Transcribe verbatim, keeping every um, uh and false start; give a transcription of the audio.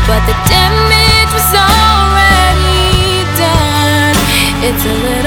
but the damage was already done. It's a little